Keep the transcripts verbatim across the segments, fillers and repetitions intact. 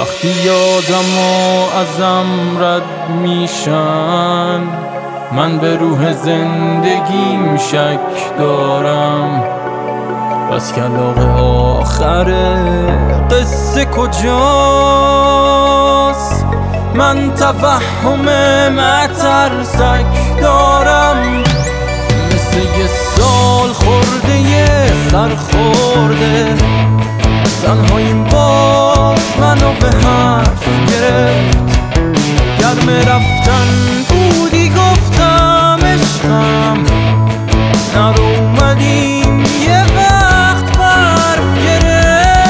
وقتی یادم و ازم رد میشن، من به روح زندگیم شک دارم. بس کلاغ آخر قصه کجاست؟ من تفهم مترسک دارم، مثل یه سال خورده یه سر خورده. تنهاییم باز منو به حرف گرفت، گرم رفتن بودی گفتم عشقم، نرو اومدیم یه وقت برف گرفت.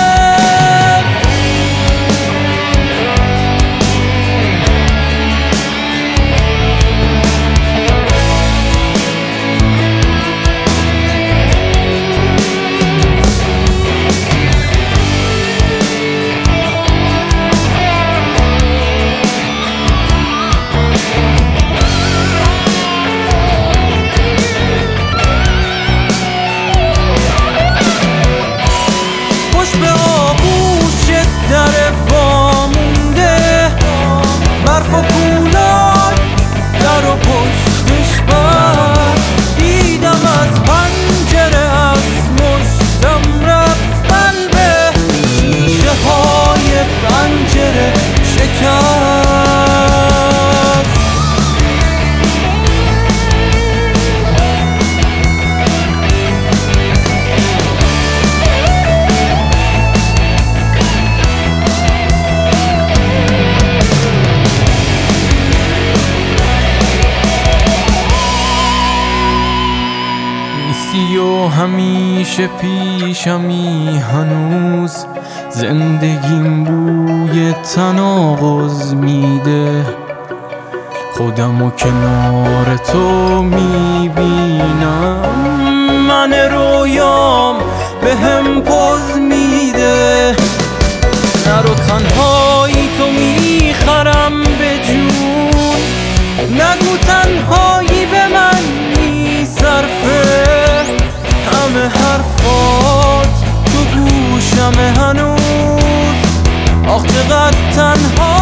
به آغوش در وامونده، برف و کولای در و پشتش بر. دیدم از پنجره از مشتم رفت قلبه، شیشه های پنجره شکست. و همیشه پیشمی هنوز، زندگیم بوی تناقض میده. خودم و کنار تو میبینم، من رویام به هم پوز میده. نرو تنهایی تو میخرم به جون، نگو تنهایی به من میصرفه. همه حرفات تو گوشم هنوز، آخ چقدر تنها